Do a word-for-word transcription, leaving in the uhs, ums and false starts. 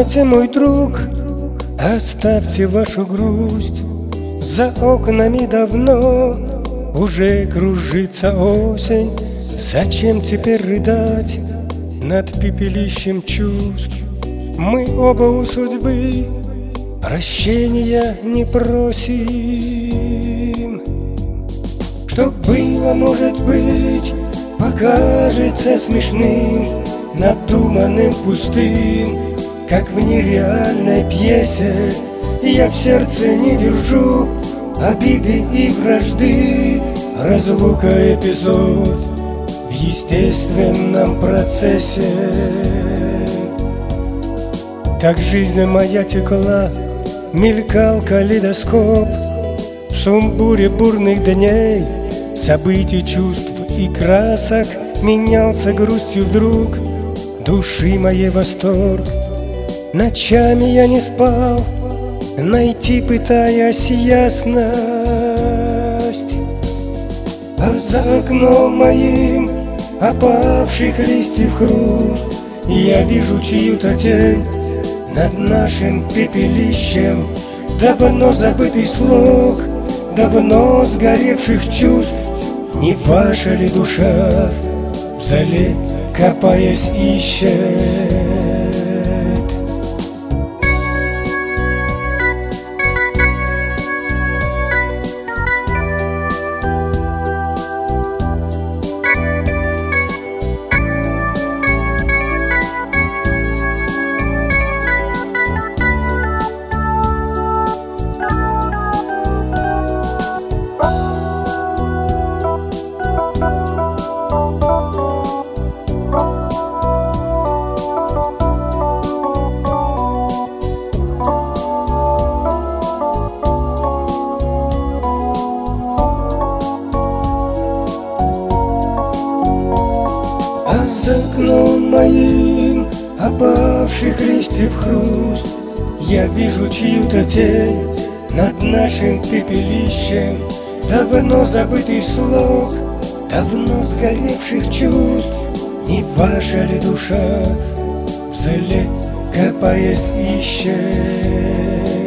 Стойте, мой друг, оставьте вашу грусть. За окнами давно уже кружится осень. Зачем теперь рыдать над пепелищем чувств? Мы оба у судьбы прощения не просим. Что было, может быть, покажется смешным, надуманным, пустым, как в нереальной пьесе. Я в сердце не держу обиды и вражды, разлука эпизод в естественном процессе. Так жизнь моя текла, мелькал калейдоскоп в сумбуре бурных дней, событий, чувств и красок. Менялся грустью вдруг души моей восторг. Ночами я не спал, найти пытаясь ясность. А за окном моим опавших листьев хруст, я вижу чью-то тень над нашим пепелищем. Давно забытый слог, давно сгоревших чувств. Не ваша ли душа в зале, копаясь, ищет? А за окном моим опавших листьев хруст, я вижу чью-то тень над нашим пепелищем. Давно забытый слог, давно сгоревших чувств. Не ваша ли душа в зале, копаясь, ищет?